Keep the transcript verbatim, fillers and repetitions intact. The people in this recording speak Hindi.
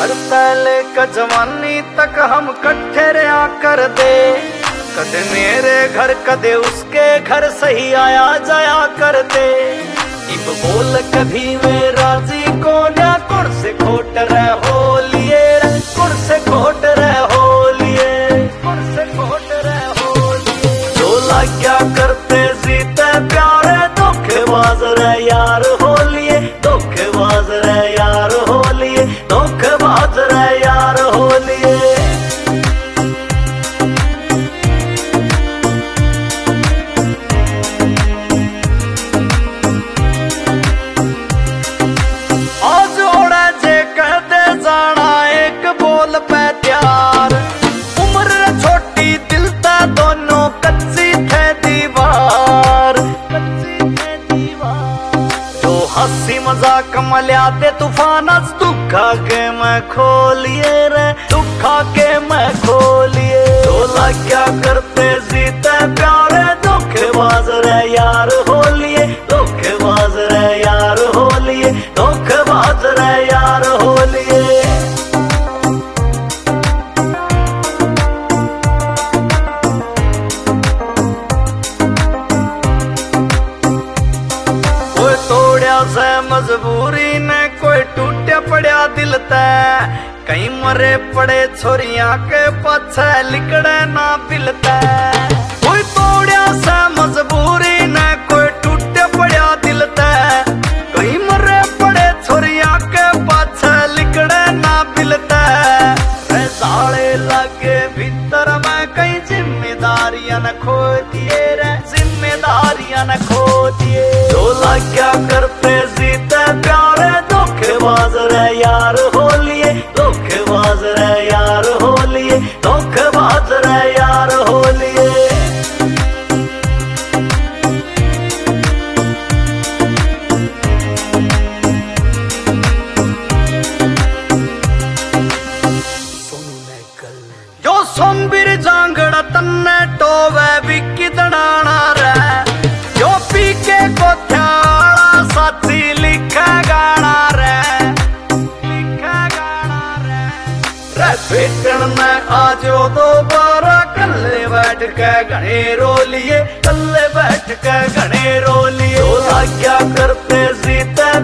पहले का जवानी तक हम कट्ठे रहा कर दे, कदे मेरे घर कदे उसके घर सही आया जाया करते। इब बोल कभी वे राजी को ना कुड़ से खोट रह हो लिए, कुड़ से खोट रह हो लिए, कुड़ से खोट रह हो लिए। जोला क्या करते जीते प्यारे, धोखेबाज रह यार हो लिए, धोखेबाज रह यार हो लिए, धोखेबाज रह यार हो लिए। हंसी मजाक मल्याते तूफान दुखा के मैं खोलिए रे, दुखा के मैं खोलिए। डोला क्या करते जीते प्यारे, धोखेबाज रे यार हो लिए, धोखेबाज रे यार हो लिए, धोखेबाज रे यार हो लिए। से मजबूरी ने कोई टूटे पड़ा दिल तै, कहीं मरे पड़े छोरिया के पछे लिकड़े ना बिलते। कोई तोड़िया से मजबूरी ने कोई टूटे पड़ा दिल तै, कहीं मरे पड़े छोरिया के पछे लिकड़े ना बिलते। साले लगे भीतर में कई जिम्मेदारियां न खो दिए रे, जिम्मेदारियां न खो दिए। डोला क्या करते जीते प्यारे, धोखेबाज रे यार हो लिए, धोखेबाज रे यार हो लिए, धोखेबाज रे यार हो लिए। जो सोमबीर जांगड़ा तन्ने टोवे विकी दड़ाना रे, जो पी के कोठ्याला साथी लिखा गाना रे, लिखा गाना रे। रे पेटन में आजो दोबारा कल्ले बैठ के घने रो लिए, कल्ले बैठ के घने रो लिए। क्या करते जीते